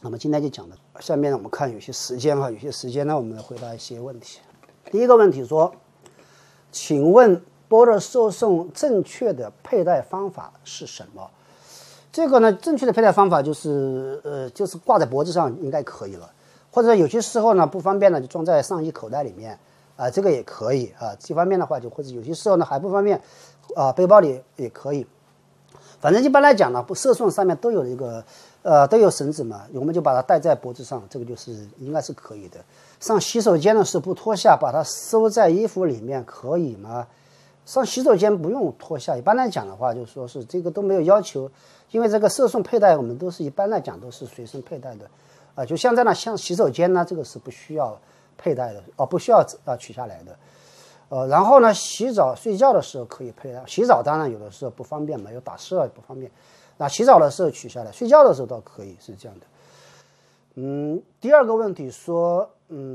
那么今天就讲的，下面我们看有些时间呢，我们来回答一些问题。第一个问题说，请问波热受送正确的佩戴方法是什么？这个呢，正确的佩戴方法就是挂在脖子上应该可以了，或者有些时候呢不方便呢就装在上衣口袋里面这个也可以这方面的话或者有些时候呢还不方便背包里也可以。反正一般来讲呢，射送上面都有一个都有绳子嘛，我们就把它戴在脖子上，这个就是应该是可以的。上洗手间的时候不脱下，把它收在衣服里面可以吗？上洗手间不用脱下，一般来讲的话，就说是这个都没有要求，因为这个射送佩戴我们都是一般来讲都是随身佩戴的就像像洗手间呢，这个是不需要佩戴的不需要取下来的。然后呢，洗澡睡觉的时候可以佩戴，洗澡当然有的时候不方便嘛，有打湿了不方便。那洗澡的时候取下来，睡觉的时候倒可以，是这样的。第二个问题说，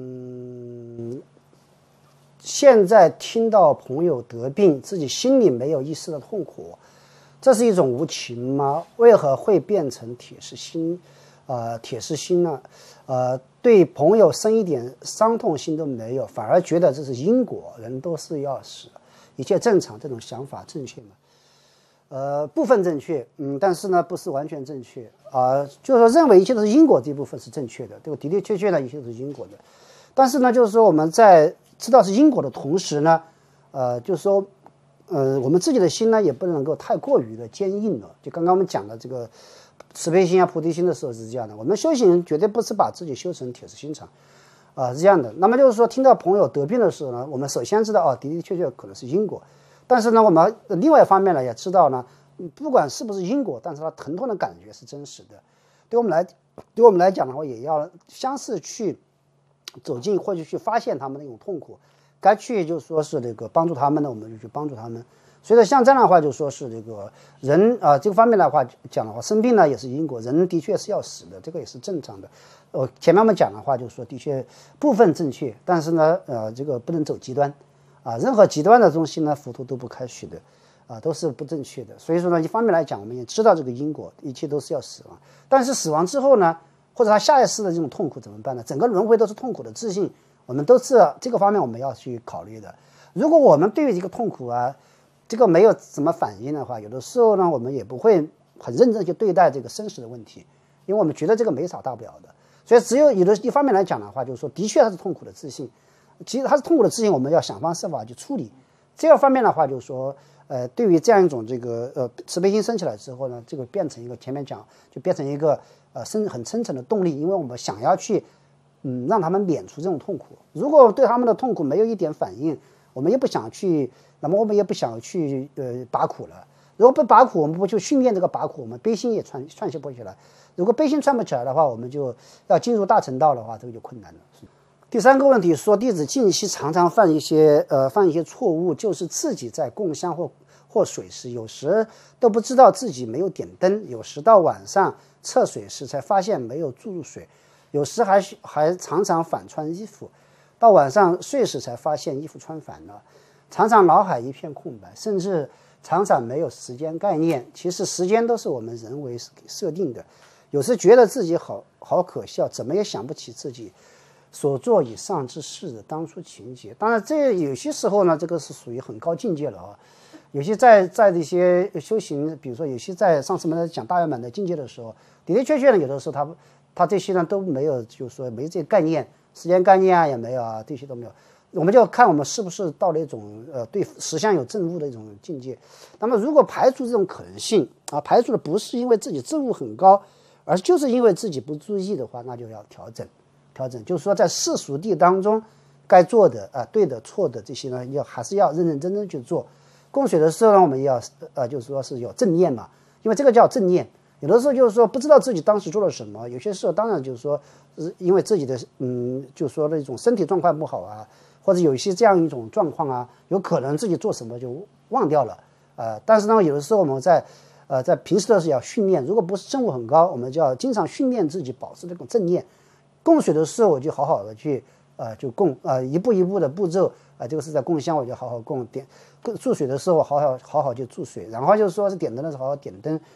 现在听到朋友得病，自己心里没有一丝的痛苦，这是一种无情吗？为何会变成铁石心？铁石心呢？对朋友生一点伤痛心都没有，反而觉得这是因果，人都是要死，一切正常，这种想法正确吗？部分正确，但是呢不是完全正确就是说认为一切都是因果这一部分是正确的，这个的确呢一切都是因果的。但是呢就是说我们在知道是因果的同时呢就是说我们自己的心呢也不能够太过于的坚硬了。就刚刚我们讲的这个慈悲心菩提心的时候是这样的，我们修行人绝对不是把自己修成铁石心肠是这样的。那么就是说听到朋友得病的时候呢，我们首先知道的确可能是因果，但是呢我们另外一方面呢也知道呢，不管是不是因果，但是它疼痛的感觉是真实的。对我们来讲的话，也要相似去走进或者去发现他们那种痛苦，该去就说是这个帮助他们呢，我们就去帮助他们。所以像这样的话就说是这个人这个方面的话讲的话，生病呢也是因果，人的确是要死的，这个也是正常的。前面我们讲的话就是说的确部分正确，但是呢这个不能走极端任何极端的东西呢佛陀都不开许的都是不正确的。所以说呢一方面来讲我们也知道这个因果，一切都是要死亡，但是死亡之后呢，或者他下一世的这种痛苦怎么办呢？整个轮回都是痛苦的自信，我们都是这个方面我们要去考虑的。如果我们对于这个痛苦这个没有什么反应的话，有的时候呢我们也不会很认真去对待这个生死的问题，因为我们觉得这个没啥大不了的。所以只有有的一方面来讲的话，就是说的确它是痛苦的自信，其实它是痛苦的自信，我们要想方设法去处理。这个方面的话就是说对于这样一种这个慈悲心升起来之后呢，这个变成一个前面讲就变成一个很深层的动力，因为我们想要去让他们免除这种痛苦。如果对他们的痛苦没有一点反应，我们也不想去，那么我们也不想去拔苦了。如果不拔苦，我们不去训练这个拔苦，我们悲心也串习不起来。如果悲心串不起来的话，我们就要进入大乘道的话，这个就困难了。第三个问题说，弟子近期常常犯一些错误，就是自己在供香或水时，有时都不知道自己没有点灯，有时到晚上测水时才发现没有注入水，有时还常常反穿衣服，到晚上睡时才发现衣服穿反了，常常脑海一片空白，甚至常常没有时间概念。其实时间都是我们人为设定的，有时觉得自己好可笑，怎么也想不起自己所做以上之事的当初情节。当然这有些时候呢，这个是属于很高境界了有些在这些修行，比如说有些在上次我们讲大圆满的境界的时候，的的确确呢，有的时候他这些呢都没有，就是说没这个概念，时间概念也没有这些都没有。我们就看我们是不是到了一种对实相有证悟的一种境界。那么如果排除这种可能性排除的不是因为自己证悟很高，而就是因为自己不注意的话，那就要调整，就是说在世俗谛当中该做的对的错的这些呢，还是要认认真真去做。供水的时候呢，我们要就是说是有正念嘛，因为这个叫正念。有的时候就是说不知道自己当时做了什么，有些时候当然就是说因为自己的就是说那种身体状况不好或者有一些这样一种状况有可能自己做什么就忘掉了但是呢有的时候我们在平时的时候要训练，如果不是证悟很高，我们就要经常训练自己保持这种正念。供水的时候我就好好的去就供一步一步的步骤这个是在供香我就好好供，注水的时候好好去注水，然后就是说是点灯的时候好好点灯。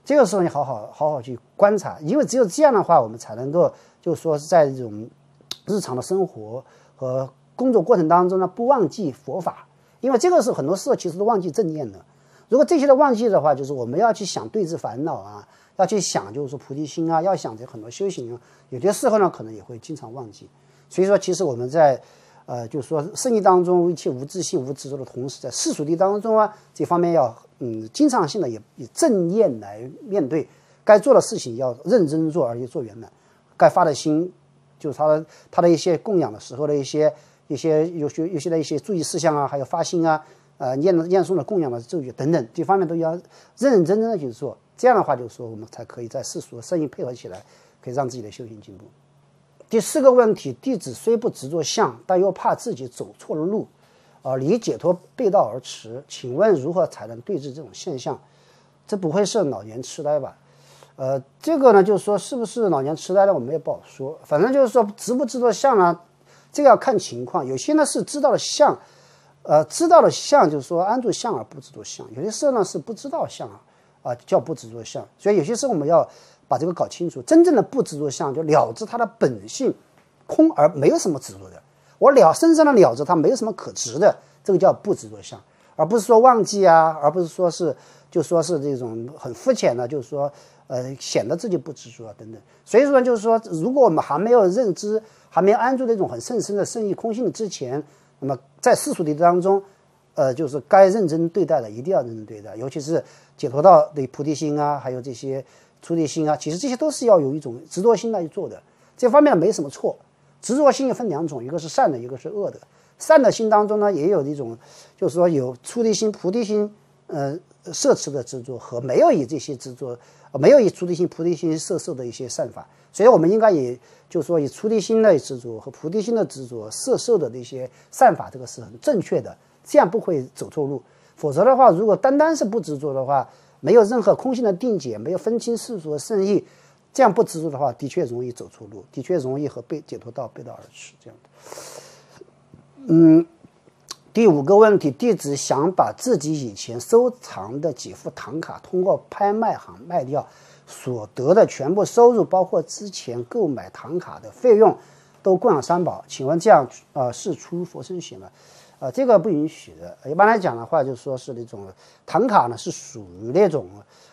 这个时候你好好去观察，因为只有这样的话，我们才能够就是说是在这种日常的生活和工作过程当中呢，不忘记佛法。因为这个是很多时候其实都忘记正念的。如果这些都忘记的话，就是我们要去想对治烦恼啊，要去想就是说菩提心啊，要想这很多修行啊，有些时候呢可能也会经常忘记。所以说，其实我们在就是说生意当中一切无自信无执着的同时，在世俗谛当中啊，这方面要经常性的也以正念来面对，该做的事情要认真做，而且做圆满。该发的心，就是他的一些供养的时候的一些有些的一些注意事项啊，还有发心啊，念诵的供养的咒语等等，这方面都要认认真真的去做。这样的话，就是说我们才可以在世俗的生意配合起来，可以让自己的修行进步。第4个问题，弟子虽不执着相，但又怕自己走错了路，离解脱背道而驰，请问如何才能对治这种现象？这不会是老年痴呆吧？这个呢，就是说是不是老年痴呆呢，我们也不好说。反正就是说执不执着相呢，这个要看情况。有些呢是知道了相，知道了相就是说安住相而不执着相；有些时候呢是不知道相叫不执着相。所以有些时候我们要把这个搞清楚，真正的不执着相就了知它的本性空而没有什么执着的，我深深的了知它没有什么可执的，这个叫不执着相，而不是说忘记啊，而不是说是就说是这种很肤浅的，就是说显得自己不执着等等。所以说就是说，如果我们还没有认知，还没有安住那种很甚深的圣意空性之前，那么在世俗谛当中就是该认真对待的一定要认真对待，尤其是解脱道的菩提心啊，还有这些出离心啊，其实这些都是要有一种执着心来做的，这方面没什么错。执着心也分2种，一个是善的，一个是恶的。善的心当中呢，也有一种就是说有出离心菩提心摄持的执着，和没有以这些执着没有以出离心菩提心摄受的一些善法。所以我们应该就是说以出离心的执着和菩提心的执着摄受的那些善法，这个是很正确的，这样不会走错路。否则的话，如果单单是不执着的话，没有任何空性的定解，没有分清世俗的圣意，这样不执着的话，的确容易走错路，的确容易和解脱道背道而驰。这样的。第5个问题，弟子想把自己以前收藏的几副唐卡通过拍卖行卖掉，所得的全部收入，包括之前购买唐卡的费用，都供养三宝。请问这样是出佛身行吗？这个不允许的。一般来讲的话，就是说是那种唐卡呢，是属于那种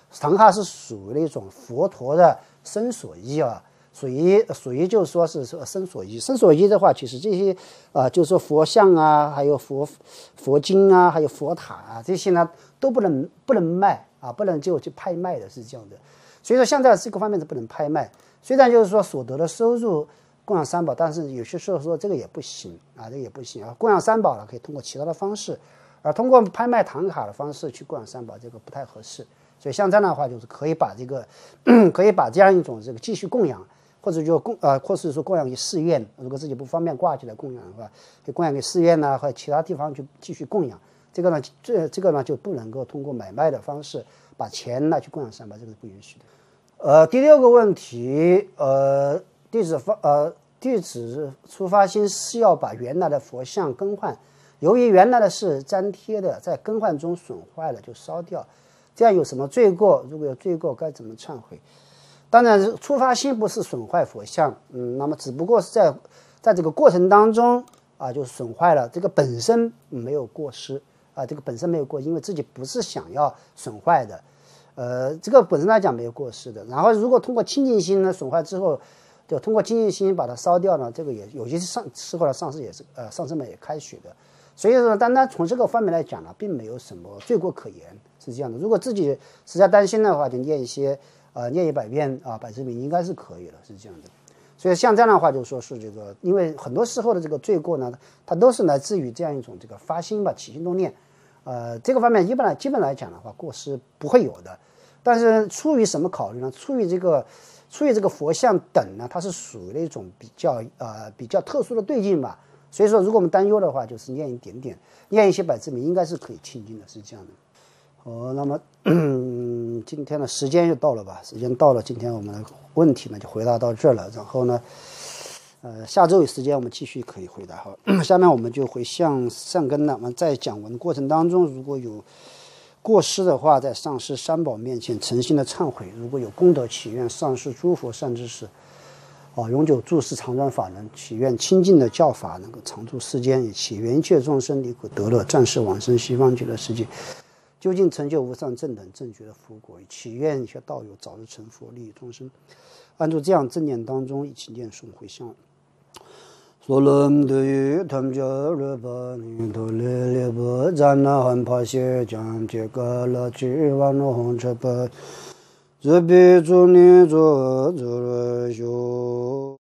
佛陀的身所依啊，属于就是说是身所依。身所依的话，其实这些就是说佛像啊，还有佛经啊，还有佛塔啊，这些呢都不能卖啊，不能就去拍卖的，是这样的。所以说现在这个方面是不能拍卖。虽然就是说所得的收入供养三宝，但是有些时候说这个也不行啊，这个也不行啊。供养三宝呢，可以通过其他的方式，而通过拍卖唐卡的方式去供养三宝，这个不太合适。所以像这样的话，就是可以把这个可以把这样一种这个继续供养，或者就或是说供养给寺院，如果自己不方便挂起来供养的话，可以供养给寺院呢，或者其他地方去继续供养。这个呢，这个呢就不能够通过买卖的方式把钱拿去供养三宝，这个是不允许的。第6个问题，弟子出发心是要把原来的佛像更换，由于原来的是粘贴的，在更换中损坏了就烧掉，这样有什么罪过？如果有罪过，该怎么忏悔？当然，出发心不是损坏佛像，那么只不过是在这个过程当中就损坏了，这个本身没有过失这个本身没有过，因为自己不是想要损坏的。这个本身来讲没有过失的。然后如果通过清净心呢损坏之后，就通过清净心把它烧掉呢，这个也有些时候的上师也是上师们也开许的。所以说，单单从这个方面来讲呢，并没有什么罪过可言，是这样的。如果自己实在担心的话，就念100遍百字明应该是可以了，是这样的。所以像这样的话，就说是这个，因为很多时候的这个罪过呢，它都是来自于这样一种这个发心吧，起心动念。这个方面基本来讲的话，过失不会有的。但是出于什么考虑呢？出于这个佛像等呢，它是属于那种比较特殊的对境吧。所以说，如果我们担忧的话，就是念一点点，念一些百字明，应该是可以清净的，是这样的。那么今天的时间又到了吧？时间到了，今天我们的问题呢就回答到这儿了。然后呢，下周有时间我们继续可以回答。好，下面我们就回向善根了。我们在讲文过程当中，如果有过失的话，在上师三宝面前诚心的忏悔，如果有功德，祈愿上师诸佛善知识永久住世常转法轮，祈愿清净的教法能够常驻世间，也祈愿一切众生离苦得乐，暂时往生西方极乐世界，究竟成就无上正等正觉的福果，祈愿一切道友早日成佛，利益众生。按照这样正念当中，一起念诵回向。소름 드유 탐저르 바니 돌레레버 잔나한 파시 잠제가라 지와노 혼처바 저비주니 조조르쇼